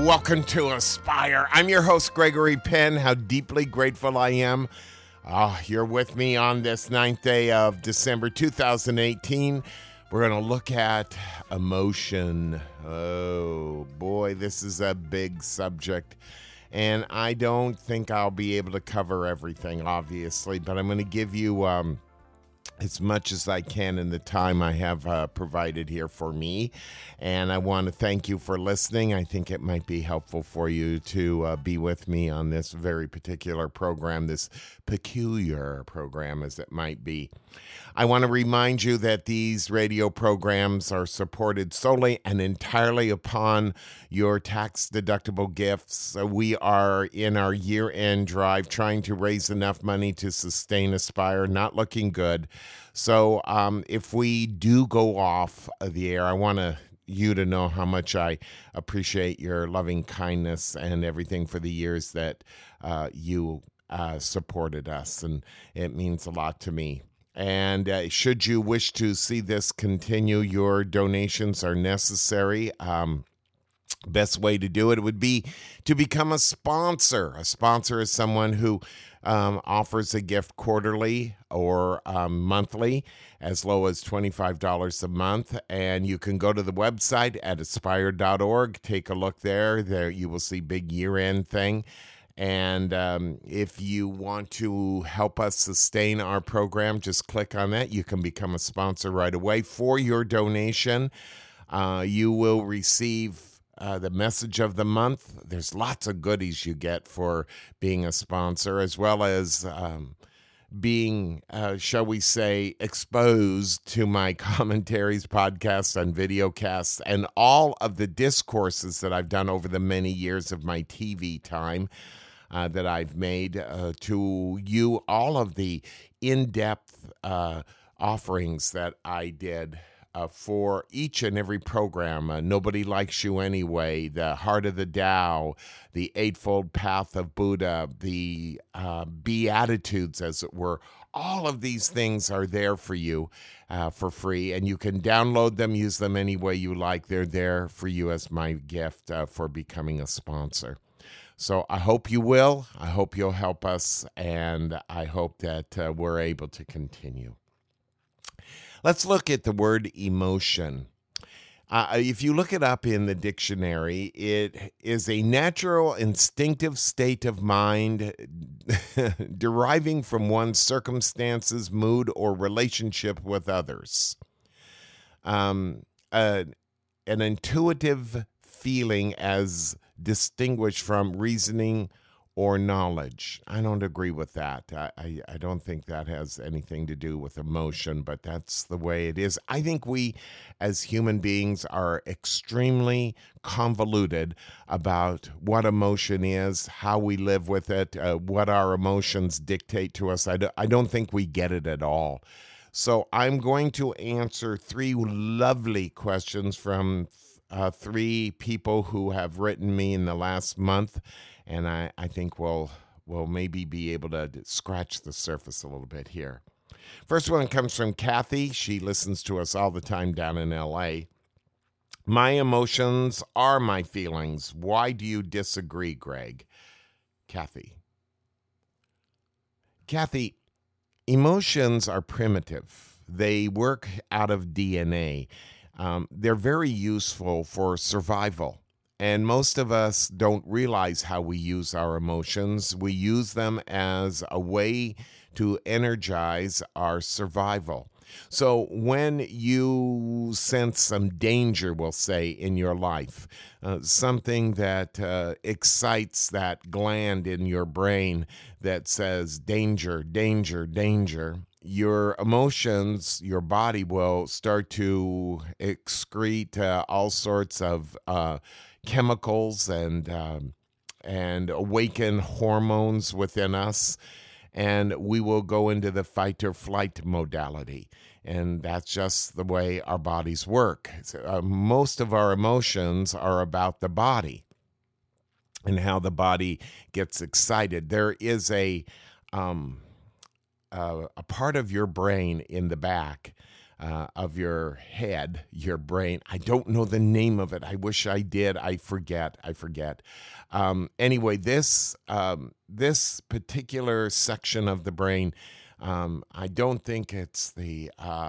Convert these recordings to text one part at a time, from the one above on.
Welcome to Aspire. I'm your host, Gregory Penn. How deeply grateful I am. You're with me on this 9th day of December 2018. We're going to look at emotion. Oh, boy, this is a big subject. And I don't think I'll be able to cover everything, obviously, but I'm going to give you as much as I can in the time I have provided here for me. And I want to thank you for listening. I think it might be helpful for you to be with me on this very particular program, this peculiar program as it might be. I want to remind you that these radio programs are supported solely and entirely upon your tax-deductible gifts. We are in our year-end drive trying to raise enough money to sustain Aspire, not looking good. So if we do go off the air, I want you to know how much I appreciate your loving kindness and everything for the years that you supported us, and it means a lot to me. And should you wish to see this continue, your donations are necessary. Best way to do it would be to become a sponsor. A sponsor is someone who offers a gift quarterly or monthly, as low as $25 a month. And you can go to the website at aspire.org. Take a look there. There you will see big year-end thing. And if you want to help us sustain our program, just click on that. You can become a sponsor right away. For your donation, you will receive the message of the month. There's lots of goodies you get for being a sponsor, as well as being, shall we say, exposed to my commentaries, podcasts, and videocasts, and all of the discourses that I've done over the many years of my TV time that I've made to you, all of the in-depth offerings that I did for each and every program. Nobody Likes You Anyway, The Heart of the Tao, The Eightfold Path of Buddha, the Beatitudes, as it were. All of these things are there for you for free, and you can download them, use them any way you like. They're there for you as my gift for becoming a sponsor. So I hope you will. I hope you'll help us, and I hope that we're able to continue. Let's look at the word emotion. If you look it up in the dictionary, it is a natural, instinctive state of mind deriving from one's circumstances, mood, or relationship with others. An intuitive feeling as distinguished from reasoning or knowledge. I don't agree with that. I don't think that has anything to do with emotion, but that's the way it is. I think we as human beings are extremely convoluted about what emotion is, how we live with it, what our emotions dictate to us. I don't think we get it at all. So I'm going to answer three lovely questions from three people who have written me in the last month, and I think we'll maybe be able to scratch the surface a little bit here. First one comes from Kathy. She listens to us all the time down in L.A. My emotions are my feelings. Why do you disagree, Greg? Kathy, emotions are primitive. They work out of DNA. They're very useful for survival. And most of us don't realize how we use our emotions. We use them as a way to energize our survival. So when you sense some danger, we'll say, in your life, something that excites that gland in your brain that says danger, danger, danger, your emotions, your body will start to excrete all sorts of chemicals and awaken hormones within us, and we will go into the fight or flight modality. And that's just the way our bodies work. So, most of our emotions are about the body and how the body gets excited. There is a part of your brain in the back of your head, your brain. I don't know the name of it. I wish I did. I forget. Anyway, this particular section of the brain, I don't think it's the.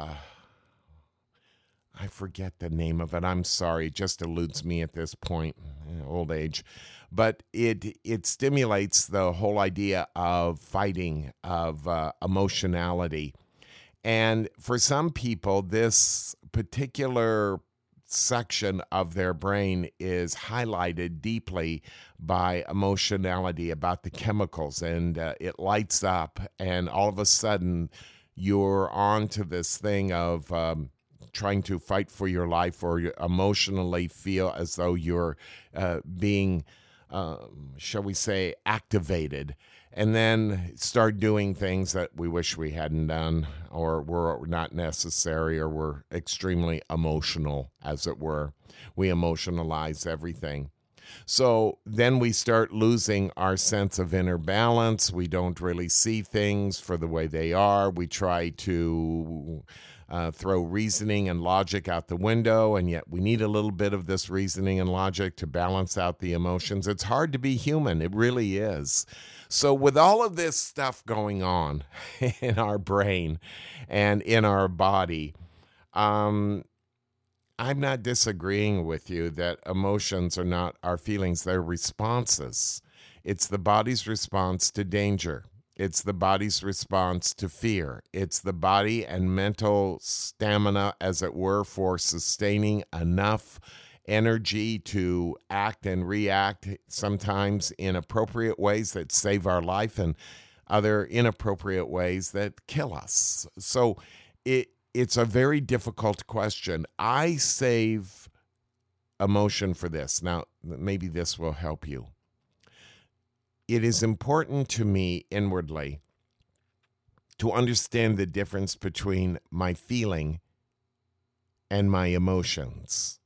I forget the name of it. I'm sorry. It just eludes me at this point, old age. But it stimulates the whole idea of fighting, of emotionality. And for some people, this particular section of their brain is highlighted deeply by emotionality, about the chemicals, and it lights up, and all of a sudden you're on to this thing of trying to fight for your life, or you emotionally feel as though you're being, shall we say, activated, and then start doing things that we wish we hadn't done, or were not necessary, or were extremely emotional, as it were. We emotionalize everything. So then we start losing our sense of inner balance. We don't really see things for the way they are. We try to throw reasoning and logic out the window, and yet we need a little bit of this reasoning and logic to balance out the emotions. It's hard to be human. It really is. So with all of this stuff going on in our brain and in our body, I'm not disagreeing with you that emotions are not our feelings. They're responses. It's the body's response to danger. It's the body's response to fear. It's the body and mental stamina, as it were, for sustaining enough energy to act and react, sometimes in appropriate ways that save our life, and other inappropriate ways that kill us. So it's a very difficult question. I save emotion for this. Now, maybe this will help you. It is important to me inwardly to understand the difference between my feeling and my emotions.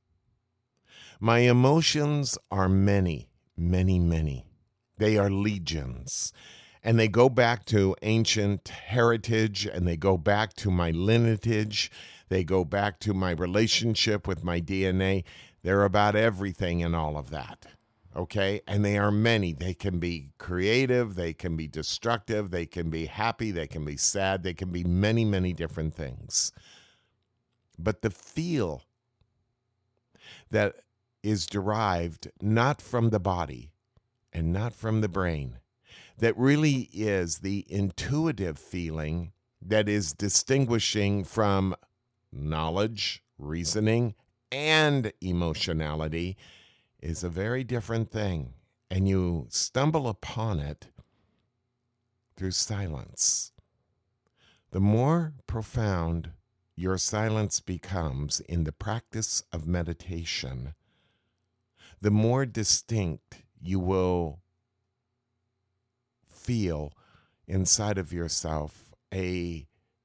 My emotions are many, many, many. They are legions. And they go back to ancient heritage, and they go back to my lineage. They go back to my relationship with my DNA. They're about everything and all of that. Okay? And they are many. They can be creative. They can be destructive. They can be happy. They can be sad. They can be many, many different things. But the feel that is derived not from the body and not from the brain, that really is the intuitive feeling that is distinguishing from knowledge, reasoning, and emotionality, is a very different thing. And you stumble upon it through silence. The more profound your silence becomes in the practice of meditation, the more distinct you will feel inside of yourself I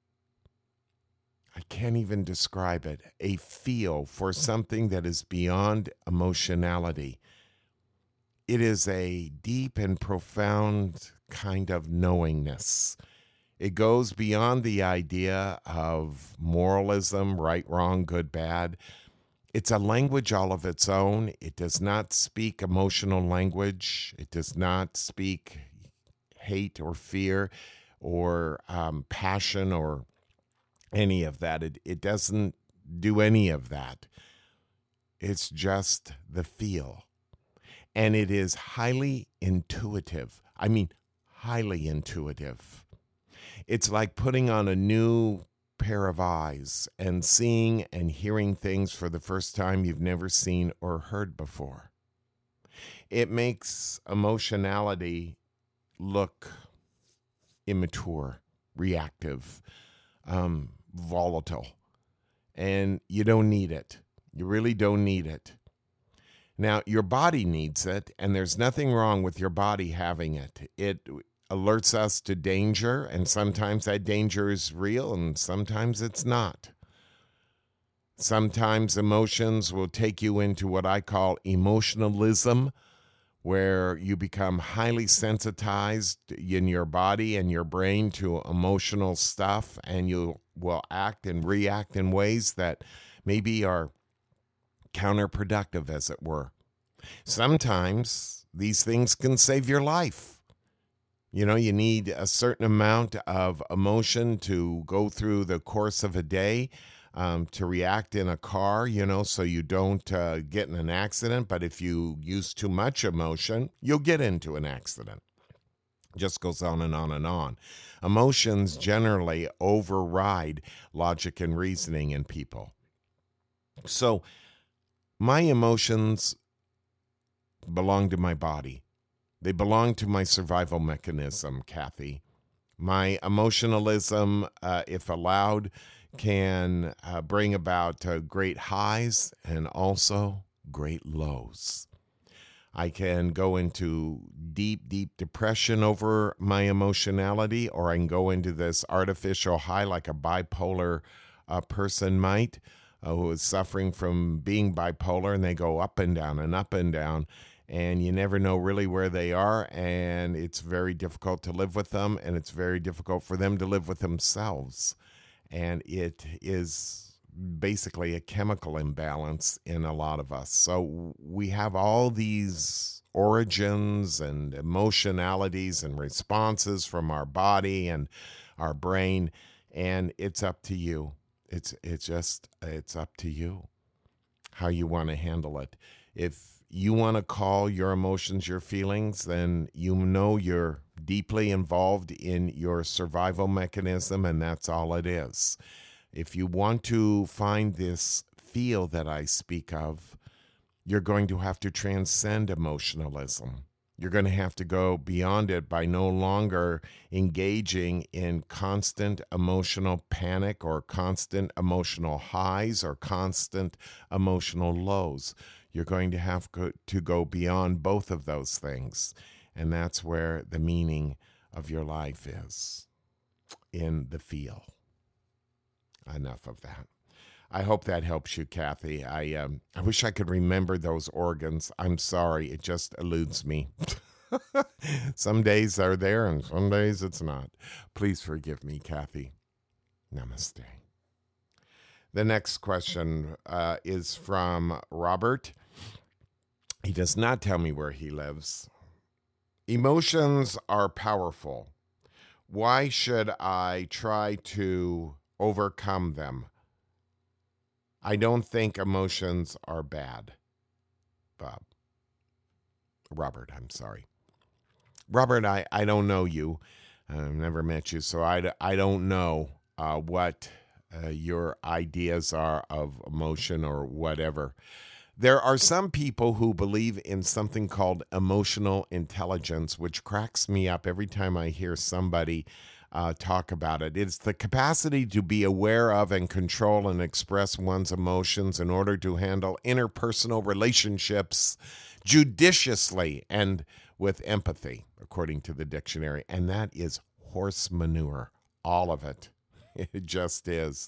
can't even describe it, a feel for something that is beyond emotionality. It is a deep and profound kind of knowingness. It goes beyond the idea of moralism, right, wrong, good, bad. It's a language all of its own. It does not speak emotional language. It does not speak hate or fear or passion or any of that. It doesn't do any of that. It's just the feel. And it is highly intuitive. I mean, highly intuitive. It's like putting on a new pair of eyes and seeing and hearing things for the first time you've never seen or heard before. It makes emotionality look immature, reactive, volatile, and you don't need it. You really don't need it. Now, your body needs it, and there's nothing wrong with your body having it. It alerts us to danger, and sometimes that danger is real, and sometimes it's not. Sometimes emotions will take you into what I call emotionalism, where you become highly sensitized in your body and your brain to emotional stuff, and you'll will act and react in ways that maybe are counterproductive, as it were. Sometimes these things can save your life. You know, you need a certain amount of emotion to go through the course of a day, to react in a car, so you don't get in an accident. But if you use too much emotion, you'll get into an accident. Just goes on and on and on. Emotions generally override logic and reasoning in people. So my emotions belong to my body. They belong to my survival mechanism, Kathy. My emotionalism, if allowed, can bring about great highs and also great lows. I can go into deep, deep depression over my emotionality, or I can go into this artificial high like a bipolar person might, who is suffering from being bipolar, and they go up and down and up and down, and you never know really where they are, and it's very difficult to live with them, and it's very difficult for them to live with themselves. And it is basically a chemical imbalance in a lot of us. So we have all these origins and emotionalities and responses from our body and our brain, and it's up to you. It's up to you how you want to handle it. If you want to call your emotions your feelings, then you're deeply involved in your survival mechanism, and that's all it is. If you want to find this feel that I speak of, you're going to have to transcend emotionalism. You're going to have to go beyond it by no longer engaging in constant emotional panic or constant emotional highs or constant emotional lows. You're going to have to go beyond both of those things. And that's where the meaning of your life is, in the feel. Enough of that. I hope that helps you, Kathy. I wish I could remember those organs. I'm sorry, it just eludes me. Some days they're there and some days it's not. Please forgive me, Kathy. Namaste. The next question is from Robert. He does not tell me where he lives. Emotions are powerful. Why should I try to overcome them? I don't think emotions are bad. Robert, I'm sorry. Robert, I don't know you. I've never met you, so I don't know what your ideas are of emotion or whatever. There are some people who believe in something called emotional intelligence, which cracks me up every time I hear somebody talk about it. It's the capacity to be aware of and control and express one's emotions in order to handle interpersonal relationships judiciously and with empathy, according to the dictionary. And that is horse manure, all of it. It just is.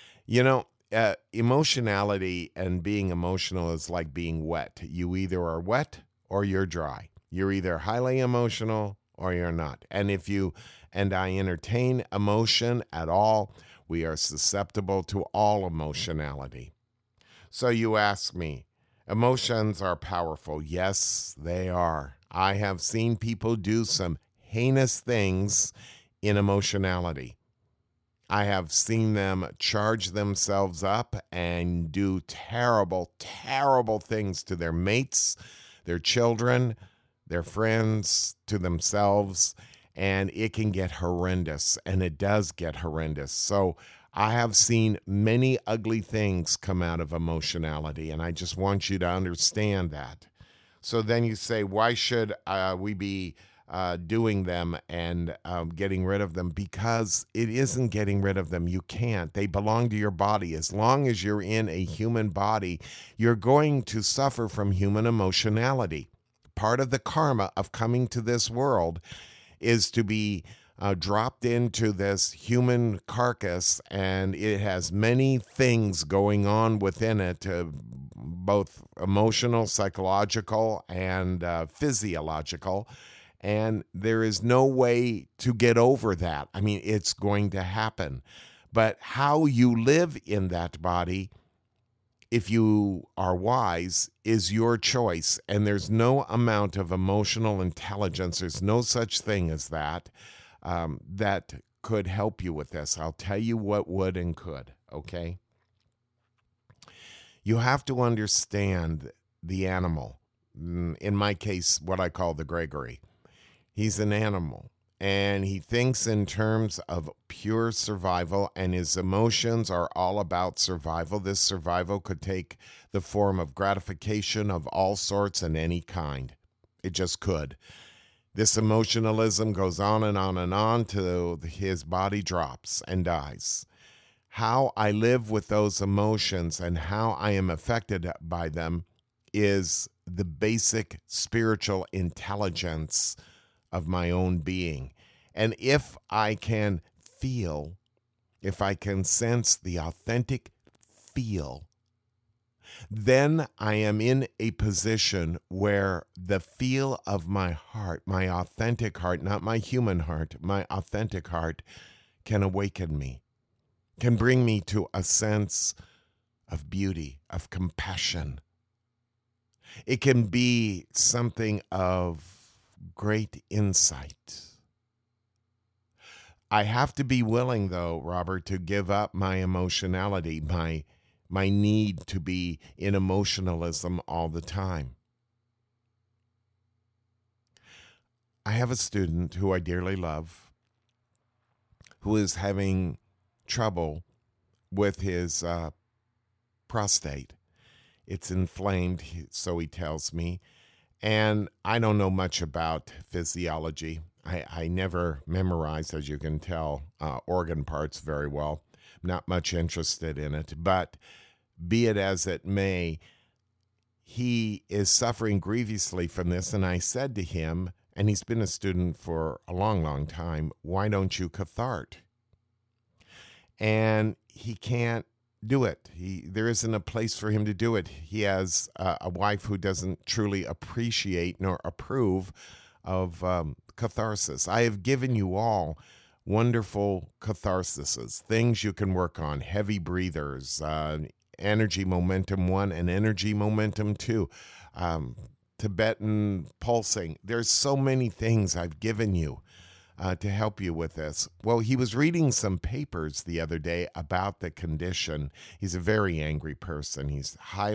Emotionality and being emotional is like being wet. You either are wet or you're dry. You're either highly emotional or you're not. And if you and I entertain emotion at all, we are susceptible to all emotionality. So you ask me, emotions are powerful. Yes, they are. I have seen people do some heinous things in emotionality. I have seen them charge themselves up and do terrible, terrible things to their mates, their children, their friends, to themselves, and it can get horrendous, and it does get horrendous. So I have seen many ugly things come out of emotionality, and I just want you to understand that. So then you say, why should we be doing them and getting rid of them? Because it isn't getting rid of them. You can't. They belong to your body. As long as you're in a human body, you're going to suffer from human emotionality. Part of the karma of coming to this world is to be dropped into this human carcass, and it has many things going on within it, both emotional, psychological, and physiological. And there is no way to get over that. I mean, it's going to happen. But how you live in that body, if you are wise, is your choice. And there's no amount of emotional intelligence, there's no such thing as that, that could help you with this. I'll tell you what would and could, okay? You have to understand the animal. In my case, what I call the Gregory. He's an animal, and he thinks in terms of pure survival, and his emotions are all about survival. This survival could take the form of gratification of all sorts and any kind. It just could. This emotionalism goes on and on and on till his body drops and dies. How I live with those emotions and how I am affected by them is the basic spiritual intelligence of my own being. And if I can feel, if I can sense the authentic feel, then I am in a position where the feel of my heart, my authentic heart, not my human heart, my authentic heart, can awaken me, can bring me to a sense of beauty, of compassion. It can be something of great insight. I have to be willing, though, Robert, to give up my emotionality, my need to be in emotionalism all the time. I have a student who I dearly love who is having trouble with his prostate. It's inflamed, so he tells me. And I don't know much about physiology. I never memorized, as you can tell, organ parts very well. I'm not much interested in it. But be it as it may, he is suffering grievously from this. And I said to him, and he's been a student for a long, long time, why don't you cathart? And he can't do it. There isn't a place for him to do it. He has a wife who doesn't truly appreciate nor approve of catharsis. I have given you all wonderful catharsises, things you can work on, heavy breathers, energy momentum 1 and energy momentum 2, Tibetan pulsing. There's so many things I've given you to help you with this. Well, he was reading some papers the other day about the condition. He's a very angry person. He's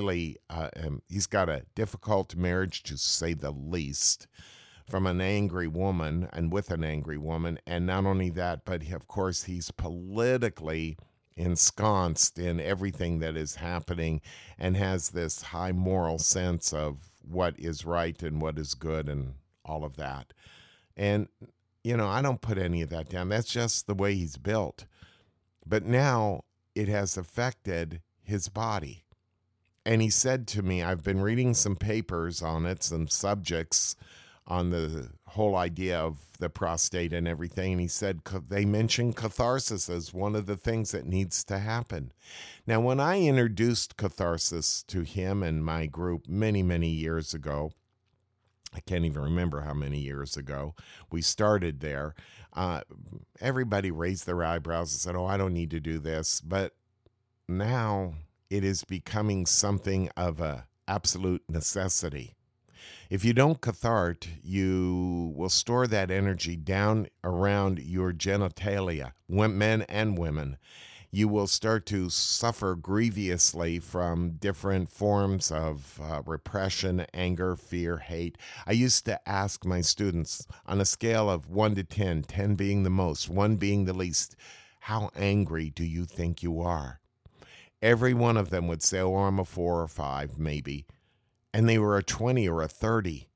he's got a difficult marriage, to say the least, from an angry woman and with an angry woman. And not only that, but of course, he's politically ensconced in everything that is happening and has this high moral sense of what is right and what is good and all of that. And I don't put any of that down. That's just the way he's built. But now it has affected his body. And he said to me, I've been reading some papers on it, some subjects on the whole idea of the prostate and everything. And he said they mentioned catharsis as one of the things that needs to happen. Now, when I introduced catharsis to him and my group many, many years ago, I can't even remember how many years ago we started there, everybody raised their eyebrows and said, I don't need to do this. But now it is becoming something of an absolute necessity. If you don't cathart, you will store that energy down around your genitalia, men and women. You will start to suffer grievously from different forms of repression, anger, fear, hate. I used to ask my students on a scale of 1 to 10, 10 being the most, 1 being the least, how angry do you think you are? Every one of them would say, I'm a 4 or 5, maybe. And they were a 20 or a 30.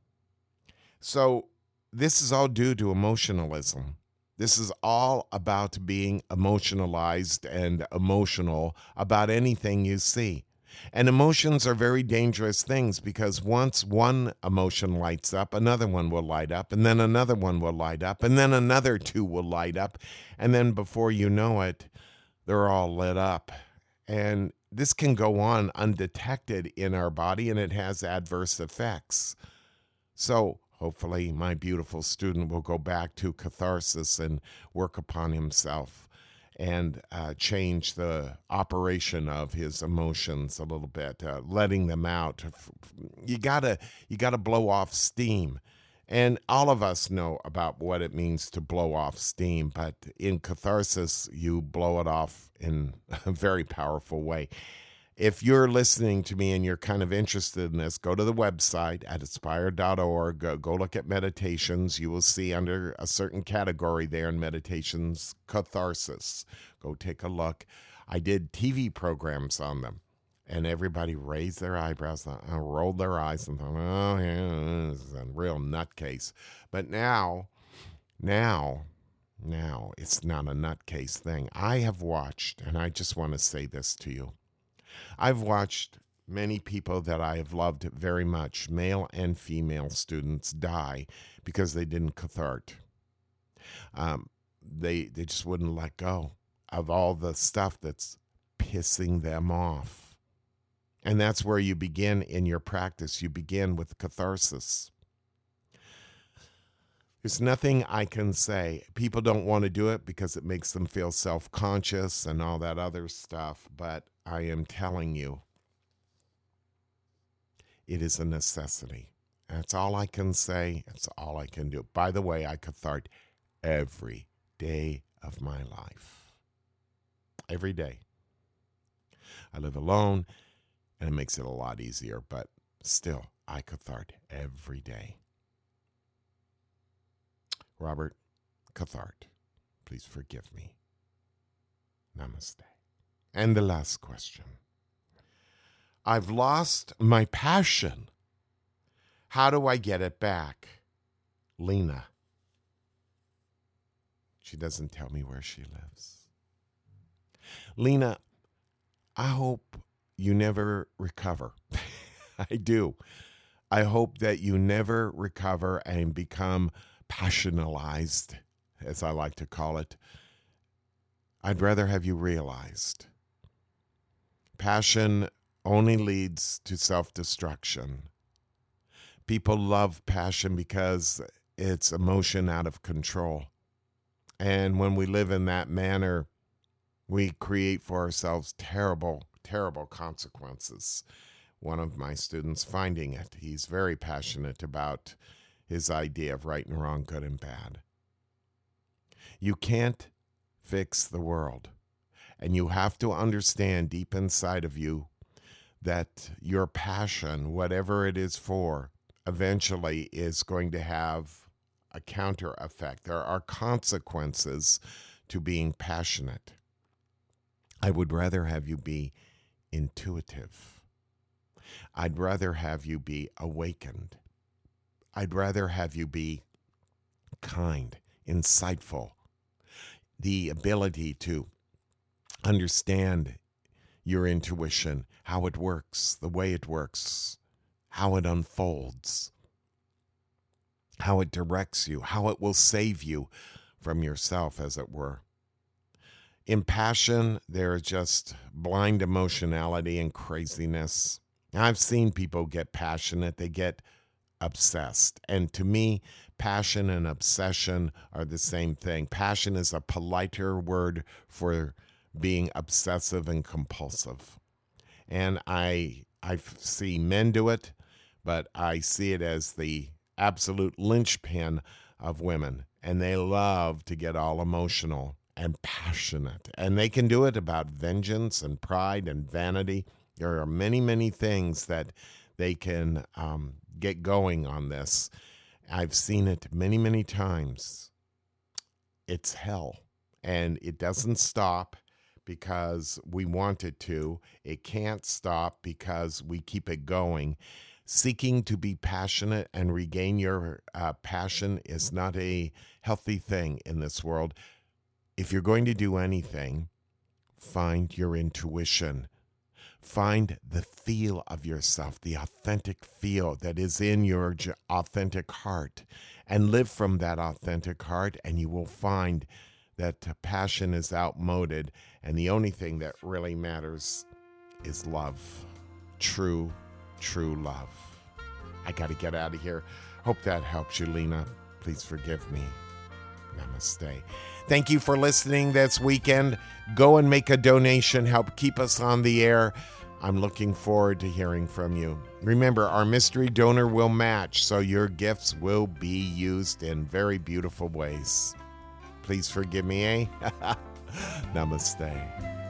So this is all due to emotionalism. This is all about being emotionalized and emotional about anything you see. And emotions are very dangerous things because once one emotion lights up, another one will light up, and then another one will light up, and then another 2 will light up. And then before you know it, they're all lit up. And this can go on undetected in our body, and it has adverse effects. So hopefully my beautiful student will go back to catharsis and work upon himself and change the operation of his emotions a little bit, letting them out. You gotta blow off steam. And all of us know about what it means to blow off steam, but in catharsis, you blow it off in a very powerful way. If you're listening to me and you're kind of interested in this, go to the website at aspire.org. Go look at meditations. You will see under a certain category there in meditations, catharsis. Go take a look. I did TV programs on them, and everybody raised their eyebrows, rolled their eyes, and thought, oh, yeah, this is a real nutcase. But now, it's not a nutcase thing. I have watched, and I just want to say this to you. I've watched many people that I have loved very much, male and female students, die because they didn't cathart. They just wouldn't let go of all the stuff that's pissing them off. And that's where you begin in your practice. You begin with catharsis. There's nothing I can say. People don't want to do it because it makes them feel self-conscious and all that other stuff, but I am telling you, it is a necessity. That's all I can say. It's all I can do. By the way, I cathart every day of my life. Every day. I live alone, and it makes it a lot easier, but still, I cathart every day. Robert Cathart, please forgive me. Namaste. And the last question. I've lost my passion. How do I get it back? Lena. She doesn't tell me where she lives. Lena, I hope you never recover. I do. I hope that you never recover and become passionalized, as I like to call it. I'd rather have you realized. Passion only leads to self-destruction. People love passion because it's emotion out of control. And when we live in that manner, we create for ourselves terrible, terrible consequences. One of my students finding it. He's very passionate about his idea of right and wrong, good and bad. You can't fix the world. And you have to understand deep inside of you that your passion, whatever it is for, eventually is going to have a counter effect. There are consequences to being passionate. I would rather have you be intuitive. I'd rather have you be awakened. I'd rather have you be kind, insightful, the ability to understand your intuition, how it works, the way it works, how it unfolds, how it directs you, how it will save you from yourself, as it were. In passion, there is just blind emotionality and craziness. I've seen people get passionate. They get obsessed. And to me, passion and obsession are the same thing. Passion is a politer word for being obsessive and compulsive. And I see men do it, but I see it as the absolute linchpin of women. And they love to get all emotional and passionate. And they can do it about vengeance and pride and vanity. There are many, many things that they can get going on this. I've seen it many, many times. It's hell. And it doesn't stop because we want it to. It can't stop because we keep it going. Seeking to be passionate and regain your passion is not a healthy thing in this world. If you're going to do anything, find your intuition. Find the feel of yourself, the authentic feel that is in your authentic heart, and live from that authentic heart, and you will find that passion is outmoded, and the only thing that really matters is love. True, true love. I got to get out of here. Hope that helps you, Lena. Please forgive me. Namaste. Thank you for listening this weekend. Go and make a donation. Help keep us on the air. I'm looking forward to hearing from you. Remember, our mystery donor will match, so your gifts will be used in very beautiful ways. Please forgive me, eh? Namaste.